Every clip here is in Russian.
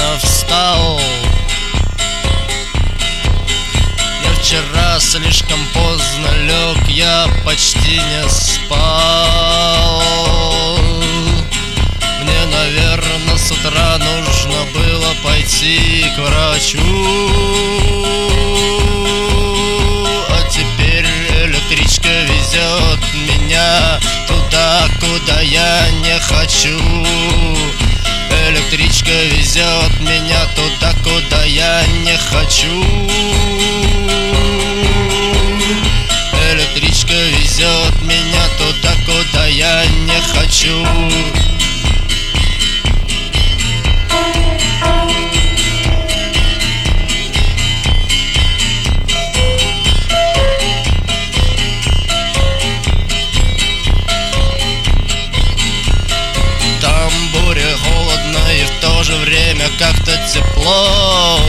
рано встал. Я вчера слишком поздно лег, я почти не спал. Мне, наверное, с утра нужно было пойти к врачу. А теперь электричка везет меня туда, куда я не хочу. Электричка везет меня туда, куда я не хочу. Электричка везет меня туда, куда я не хочу. Там буря, холодно и в то же время как-то тепло.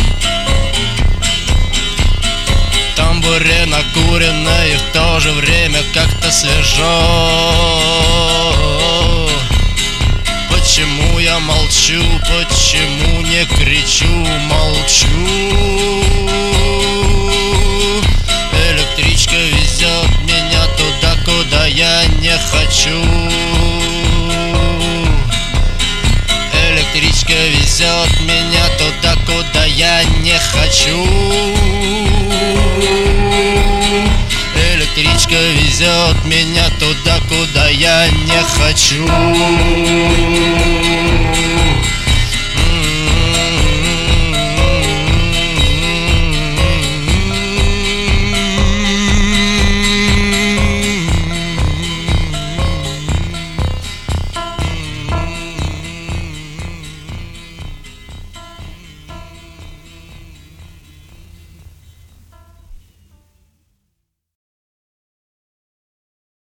Там буря накурена и в то же время как-то свежо. Почему я молчу, почему не кричу, молчу? Электричка везет меня туда, куда я не хочу. Электричка везет меня туда, куда я не хочу. Электричка везет меня туда, куда я не хочу.